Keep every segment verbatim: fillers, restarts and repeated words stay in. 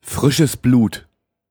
Frisches Blut.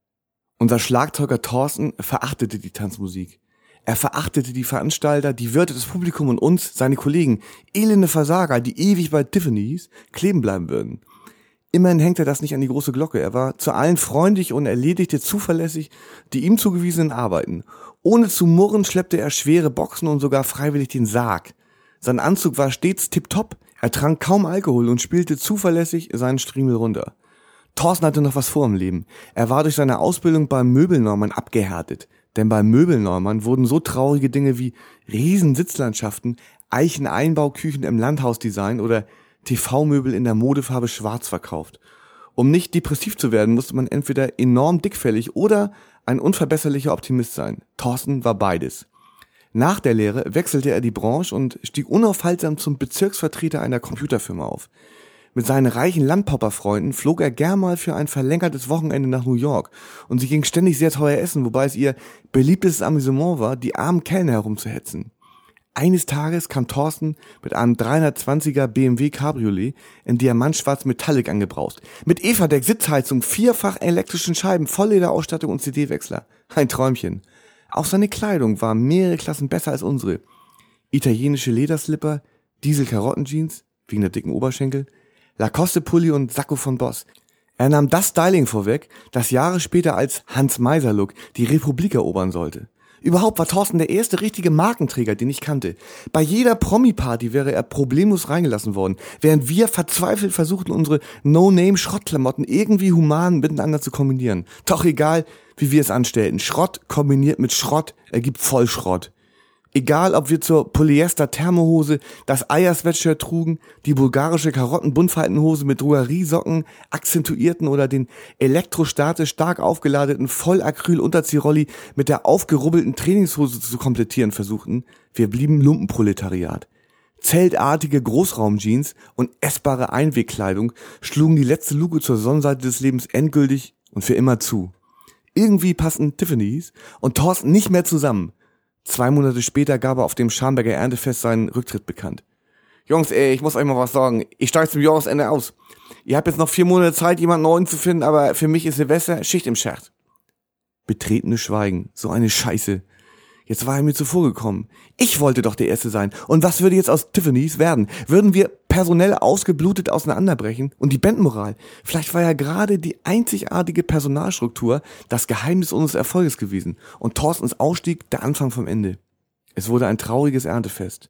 Unser Schlagzeuger Thorsten verachtete die Tanzmusik. Er verachtete die Veranstalter, die Wirte, das Publikum und uns, seine Kollegen, elende Versager, die ewig bei Tiffany's kleben bleiben würden. Immerhin hängt er das nicht an die große Glocke. Er war zu allen freundlich und erledigte zuverlässig die ihm zugewiesenen Arbeiten. Ohne zu murren schleppte er schwere Boxen und sogar freiwillig den Sarg. Sein Anzug war stets tipptopp, er trank kaum Alkohol und spielte zuverlässig seinen Striemel runter. Thorsten hatte noch was vor im Leben. Er war durch seine Ausbildung beim Möbelneumann abgehärtet. Denn beim Möbelneumann wurden so traurige Dinge wie Riesensitzlandschaften, Eicheneinbauküchen im Landhausdesign oder T V-Möbel in der Modefarbe schwarz verkauft. Um nicht depressiv zu werden, musste man entweder enorm dickfällig oder ein unverbesserlicher Optimist sein. Thorsten war beides. Nach der Lehre wechselte er die Branche und stieg unaufhaltsam zum Bezirksvertreter einer Computerfirma auf. Mit seinen reichen Landpopperfreunden flog er gern mal für ein verlängertes Wochenende nach New York und sie ging ständig sehr teuer essen, wobei es ihr beliebtes Amüsement war, die armen Kellner herumzuhetzen. Eines Tages kam Thorsten mit einem dreihundertzwanziger B M W Cabriolet in Diamantschwarz Metallic angebraust. Mit Evadeck, Sitzheizung, vierfach elektrischen Scheiben, Volllederausstattung und C D-Wechsler. Ein Träumchen. Auch seine Kleidung war mehrere Klassen besser als unsere. Italienische Lederslipper, Diesel-Karottenjeans, wegen der dicken Oberschenkel, Lacoste-Pulli und Sakko von Boss. Er nahm das Styling vorweg, das Jahre später als Hans-Meiser-Look die Republik erobern sollte. Überhaupt war Thorsten der erste richtige Markenträger, den ich kannte. Bei jeder Promi-Party wäre er problemlos reingelassen worden, während wir verzweifelt versuchten, unsere No-Name-Schrottklamotten irgendwie human miteinander zu kombinieren. Doch egal, wie wir es anstellten, Schrott kombiniert mit Schrott ergibt Vollschrott. Egal, ob wir zur Polyester-Thermohose das Eier-Sweatshirt trugen, die bulgarische Karotten-Buntfaltenhose mit Drogeriesocken akzentuierten oder den elektrostatisch stark aufgeladeten Vollacryl-Unterziehrolli mit der aufgerubbelten Trainingshose zu komplettieren versuchten, wir blieben Lumpenproletariat. Zeltartige Großraumjeans und essbare Einwegkleidung schlugen die letzte Luke zur Sonnenseite des Lebens endgültig und für immer zu. Irgendwie passten Tiffany's und Thorsten nicht mehr zusammen. Zwei Monate später gab er auf dem Scharnberger Erntefest seinen Rücktritt bekannt. Jungs, ey, ich muss euch mal was sagen. Ich steige zum Jahresende aus. Ihr habt jetzt noch vier Monate Zeit, jemanden neuen zu finden, aber für mich ist Silvester Schicht im Schacht. Betretenes Schweigen. So eine Scheiße. Jetzt war er mir zuvor gekommen. Ich wollte doch der Erste sein. Und was würde jetzt aus Tiffany's werden? Würden wir personell ausgeblutet auseinanderbrechen? Und die Bandmoral? Vielleicht war ja gerade die einzigartige Personalstruktur das Geheimnis unseres Erfolges gewesen. Und Thorstens Ausstieg der Anfang vom Ende. Es wurde ein trauriges Erntefest.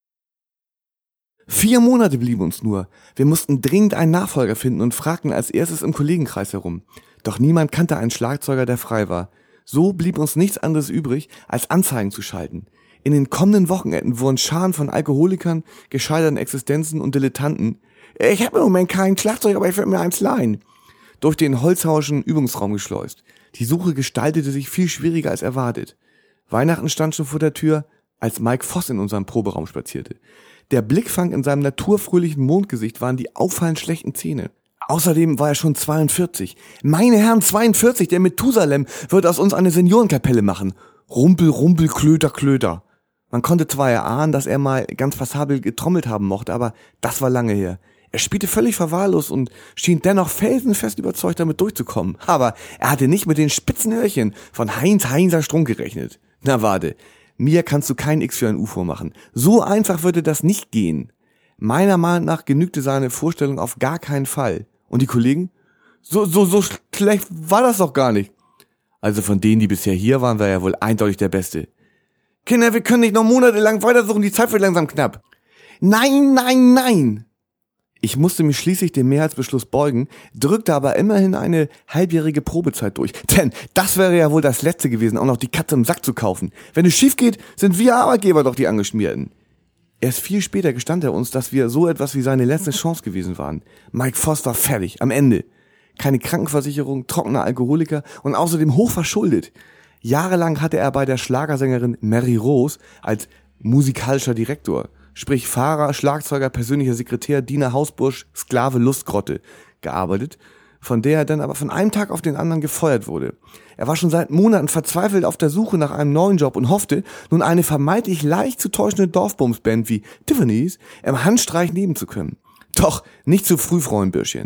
Vier Monate blieben uns nur. Wir mussten dringend einen Nachfolger finden und fragten als erstes im Kollegenkreis herum. Doch niemand kannte einen Schlagzeuger, der frei war. So blieb uns nichts anderes übrig, als Anzeigen zu schalten. In den kommenden Wochenenden wurden Scharen von Alkoholikern, gescheiterten Existenzen und Dilettanten, ich habe im Moment keinen Schlagzeug, aber ich will mir eins leihen, durch den holzhauschen Übungsraum geschleust. Die Suche gestaltete sich viel schwieriger als erwartet. Weihnachten stand schon vor der Tür, als Mike Voss in unserem Proberaum spazierte. Der Blickfang in seinem naturfröhlichen Mondgesicht waren die auffallend schlechten Zähne. Außerdem war er schon zweiundvierzig. Meine Herren, zweiundvierzig, der Methusalem wird aus uns eine Seniorenkapelle machen. Rumpel, Rumpel, Klöter, Klöter. Man konnte zwar erahnen, dass er mal ganz passabel getrommelt haben mochte, aber das war lange her. Er spielte völlig verwahrlos und schien dennoch felsenfest überzeugt, damit durchzukommen. Aber er hatte nicht mit den spitzen Öhrchen von Heinz Heinzer Strunk gerechnet. Na warte, mir kannst du kein X für ein U vormachen. So einfach würde das nicht gehen. Meiner Meinung nach genügte seine Vorstellung auf gar keinen Fall. Und die Kollegen? So, so, so schlecht war das doch gar nicht. Also von denen, die bisher hier waren, war er wohl eindeutig der Beste. Kinder, wir können nicht noch monatelang weitersuchen, die Zeit wird langsam knapp. Nein, nein, nein! Ich musste mich schließlich dem Mehrheitsbeschluss beugen, drückte aber immerhin eine halbjährige Probezeit durch. Denn das wäre ja wohl das Letzte gewesen, auch noch die Katze im Sack zu kaufen. Wenn es schief geht, sind wir Arbeitgeber doch die Angeschmierten. Erst viel später gestand er uns, dass wir so etwas wie seine letzte Chance gewesen waren. Mike Voss war fertig, am Ende. Keine Krankenversicherung, trockener Alkoholiker und außerdem hoch verschuldet. Jahrelang hatte er bei der Schlagersängerin Mary Rose als musikalischer Direktor, sprich Fahrer, Schlagzeuger, persönlicher Sekretär, Diener, Hausbursch, Sklave, Lustgrotte, gearbeitet, von der er dann aber von einem Tag auf den anderen gefeuert wurde. Er war schon seit Monaten verzweifelt auf der Suche nach einem neuen Job und hoffte, nun eine vermeintlich leicht zu täuschende Dorfbumsband wie Tiffany's im Handstreich nehmen zu können. Doch nicht zu früh, Frauenbürschchen.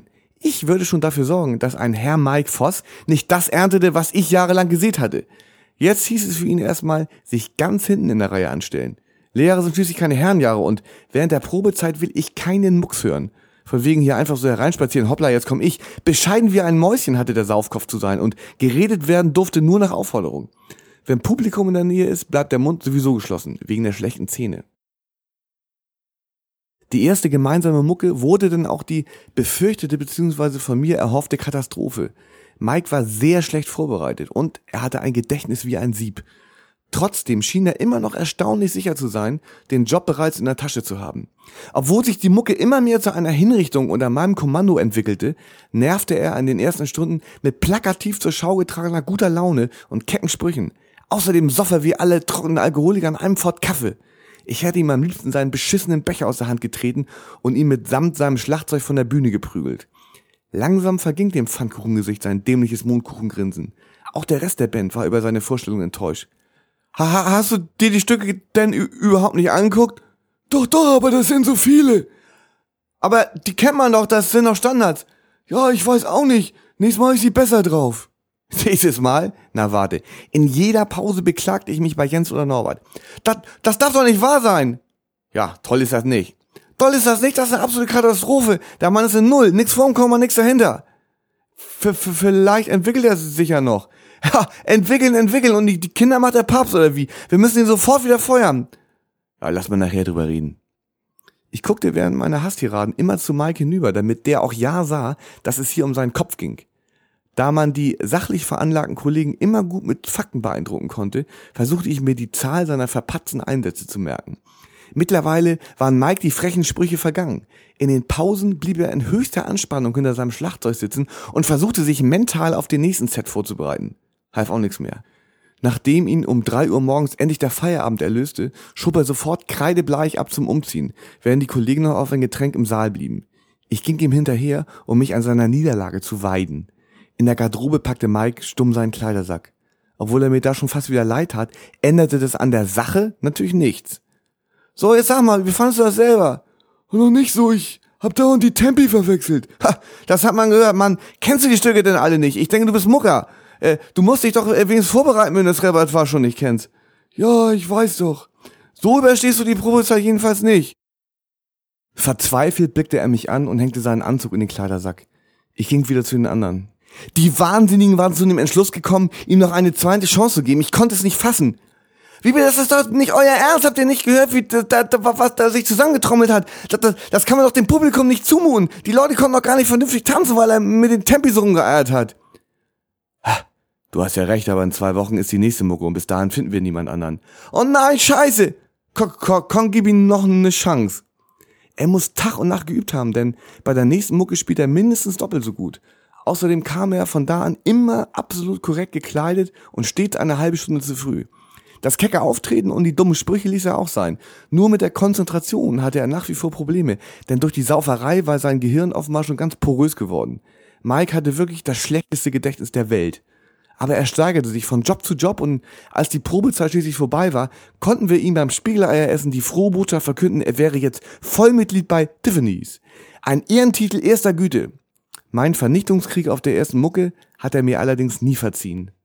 Ich würde schon dafür sorgen, dass ein Herr Mike Voss nicht das erntete, was ich jahrelang gesät hatte. Jetzt hieß es für ihn erstmal, sich ganz hinten in der Reihe anstellen. Lehrer sind schließlich keine Herrenjahre und während der Probezeit will ich keinen Mucks hören. Von wegen hier einfach so hereinspazieren, hoppla, jetzt komm ich. Bescheiden wie ein Mäuschen hatte der Saufkopf zu sein und geredet werden durfte nur nach Aufforderung. Wenn Publikum in der Nähe ist, bleibt der Mund sowieso geschlossen, wegen der schlechten Zähne. Die erste gemeinsame Mucke wurde dann auch die befürchtete bzw. von mir erhoffte Katastrophe. Mike war sehr schlecht vorbereitet und er hatte ein Gedächtnis wie ein Sieb. Trotzdem schien er immer noch erstaunlich sicher zu sein, den Job bereits in der Tasche zu haben. Obwohl sich die Mucke immer mehr zu einer Hinrichtung unter meinem Kommando entwickelte, nervte er in den ersten Stunden mit plakativ zur Schau getragener guter Laune und kecken Sprüchen. Außerdem soff er wie alle trockenen Alkoholiker an einem Pford Kaffee. Ich hätte ihm am liebsten seinen beschissenen Becher aus der Hand getreten und ihn mitsamt seinem Schlagzeug von der Bühne geprügelt. Langsam verging dem Pfannkuchengesicht sein dämliches Mondkuchengrinsen. Auch der Rest der Band war über seine Vorstellung enttäuscht. Ha, hast du dir die Stücke denn überhaupt nicht angeguckt? Doch, doch, aber das sind so viele. Aber die kennt man doch, das sind doch Standards. Ja, ich weiß auch nicht. Nächstes Mal ist sie besser drauf. Nächstes Mal? Na warte. In jeder Pause beklagte ich mich bei Jens oder Norbert. Das, das darf doch nicht wahr sein. Ja, toll ist das nicht. Toll ist das nicht, das ist eine absolute Katastrophe. Der Mann ist in Null, nix vorm Komma, nix dahinter. V- v- vielleicht entwickelt er sich ja noch. Ja, entwickeln, entwickeln und die, die Kinder macht der Papst oder wie? Wir müssen ihn sofort wieder feuern. Ja, lass mal nachher drüber reden. Ich guckte während meiner Hasstiraden immer zu Mike hinüber, damit der auch ja sah, dass es hier um seinen Kopf ging. Da man die sachlich veranlagten Kollegen immer gut mit Fakten beeindrucken konnte, versuchte ich mir die Zahl seiner verpatzten Einsätze zu merken. Mittlerweile waren Mike die frechen Sprüche vergangen. In den Pausen blieb er in höchster Anspannung hinter seinem Schlagzeug sitzen und versuchte sich mental auf den nächsten Set vorzubereiten. Half auch nichts mehr. Nachdem ihn um drei Uhr morgens endlich der Feierabend erlöste, schob er sofort kreidebleich ab zum Umziehen, während die Kollegen noch auf ein Getränk im Saal blieben. Ich ging ihm hinterher, um mich an seiner Niederlage zu weiden. In der Garderobe packte Mike stumm seinen Kleidersack. Obwohl er mir da schon fast wieder leid tat, änderte das an der Sache natürlich nichts. So, jetzt sag mal, wie fandest du das selber? Noch nicht so, ich hab dauernd die Tempi verwechselt. Ha, das hat man gehört, Mann. Kennst du die Stücke denn alle nicht? Ich denke, du bist Mucker. Äh, du musst dich doch wenigstens vorbereiten, wenn du das Repertoire schon nicht kennst. Ja, ich weiß doch. So überstehst du die Probezeit jedenfalls nicht. Verzweifelt blickte er mich an und hängte seinen Anzug in den Kleidersack. Ich ging wieder zu den anderen. Die Wahnsinnigen waren zu dem Entschluss gekommen, ihm noch eine zweite Chance zu geben. Ich konnte es nicht fassen. Wie, das ist doch nicht euer Ernst? Habt ihr nicht gehört, wie da, da, was da sich zusammengetrommelt hat? Das, das, das kann man doch dem Publikum nicht zumuten. Die Leute konnten doch gar nicht vernünftig tanzen, weil er mit den Tempi so rumgeeiert hat. Ha, du hast ja recht, aber in zwei Wochen ist die nächste Mucke und bis dahin finden wir niemand anderen. Oh nein, scheiße! Komm, komm, komm, gib ihm noch eine Chance. Er muss Tag und Nacht geübt haben, denn bei der nächsten Mucke spielt er mindestens doppelt so gut. Außerdem kam er von da an immer absolut korrekt gekleidet und stets eine halbe Stunde zu früh. Das kecke Auftreten und die dummen Sprüche ließ er auch sein. Nur mit der Konzentration hatte er nach wie vor Probleme, denn durch die Sauferei war sein Gehirn offenbar schon ganz porös geworden. Mike hatte wirklich das schlechteste Gedächtnis der Welt. Aber er steigerte sich von Job zu Job und als die Probezeit schließlich vorbei war, konnten wir ihm beim Spiegeleieressen die frohe Botschaft verkünden, er wäre jetzt Vollmitglied bei Tiffany's. Ein Ehrentitel erster Güte. Mein Vernichtungskrieg auf der ersten Mucke hat er mir allerdings nie verziehen.